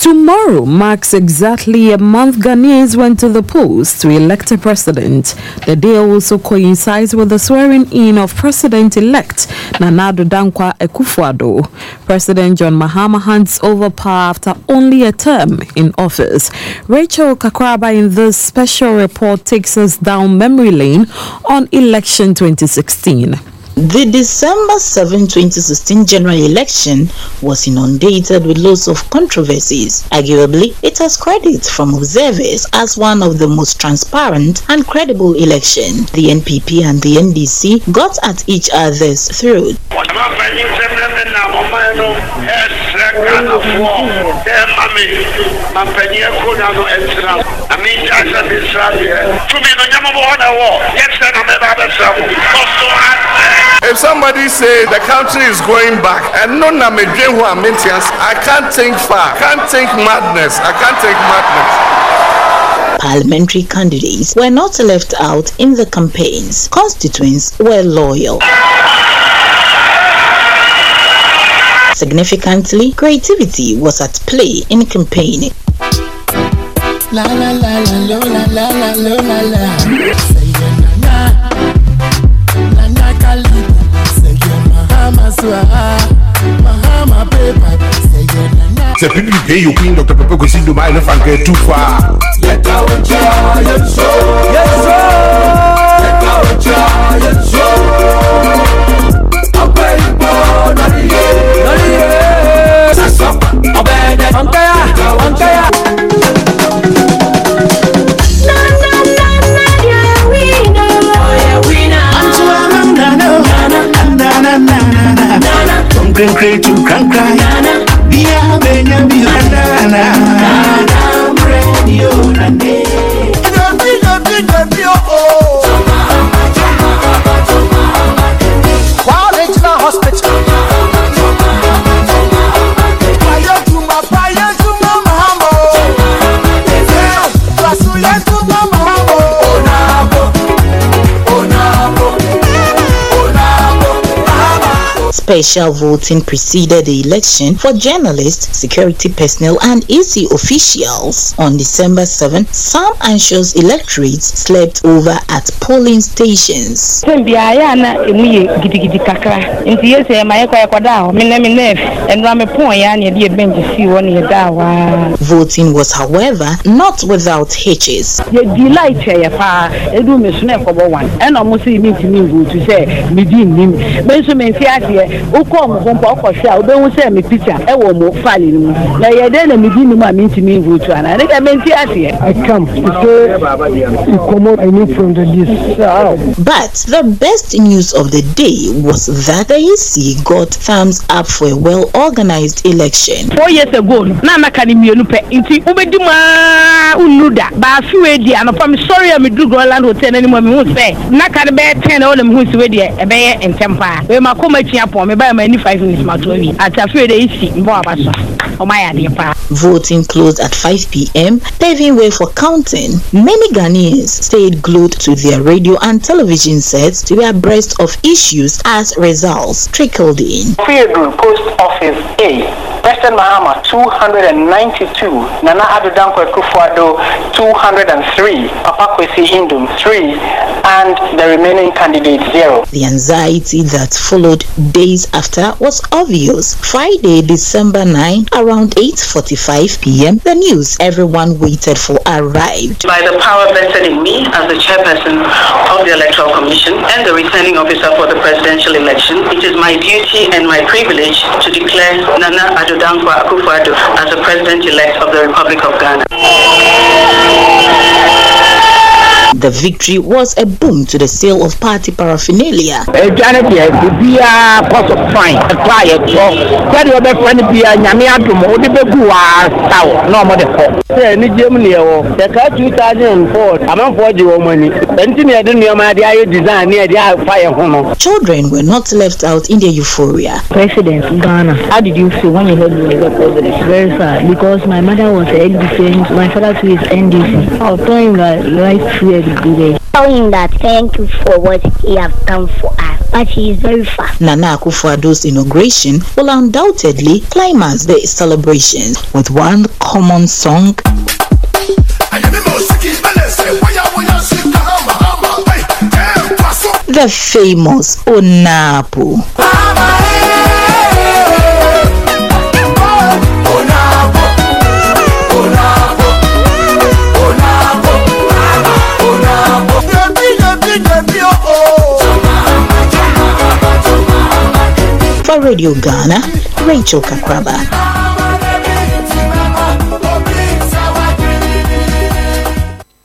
Tomorrow marks exactly a month Ghanaians went to the polls to elect a president. The day also coincides with the swearing-in of President-elect Nana Addo Dankwa Akufo-Addo. President John Mahama hands over power after only a term in office. Rachel Kakraba in this special report takes us down memory lane on election 2016. The December 7, 2016 general election was inundated with lots of controversies. Arguably, it has credit from observers as one of the most transparent and credible elections. The NPP and the NDC got at each other's throat. If somebody say the country is going back and no I can't think far, can't think madness, I can't think madness. Parliamentary candidates were not left out in the campaigns. Constituents were loyal. Significantly, creativity was at play in campaigning. La la la la la la la la la la. Say na na kalibu. Say Mahama Mahama paper. Say na. The people pay you Queen Dr. Pepe go see do my left and get too far. Let our giant show. Yes sir. Let our giant show. Obey born Special voting preceded the election for journalists, security personnel, and EC officials. On December 7, some anxious electorates slept over at polling stations. Voting was, however, not without hitches. But the best news of the day was that the EC got thumbs up for a well-organized election. 4 years ago, Nana Kanimionu pe inti ubeduma unuda ba fiwedi anopam sorry am do Groland hotel anymore me hu say na kan be 10 all them hu se we de e be ye entempa we makoma tia pon me ba ma ni 5 minutes matoni atafe de isi mbo abaso o ma ya de pa. Voting closed at 5 p.m., paving way for counting. Many Ghanaians stayed glued to their radio and television sets to be abreast of issues as results trickled in. Fiedru Post Office A, President Mahama 292, Nana Addo Dankwa Akufo-Addo 203, Papa Kwesi Indum 3, and the remaining candidates 0. The anxiety that followed days after was obvious. Friday, December 9, around 8:45 p.m., the news everyone waited for arrived. By the power vested in me as the chairperson of the Electoral Commission and the returning officer for the presidential election, it is my duty and my privilege to declare Nana Addo Dankwa Akufo-Addo as the president-elect of the Republic of Ghana. The victory was a boom to the sale of party paraphernalia. Children were not left out in their euphoria. President Ghana, how did you feel when you heard you were president? Very sad, because my mother was NDC, my father too is NDC. I was telling him that life feared the day. tell him that thank you for what he has done for us, but he is very far. Nana Akufo-Addo's inauguration will undoubtedly climax the celebrations with one common song. The famous Onapo. For Radio Ghana, Rachel Kakraba.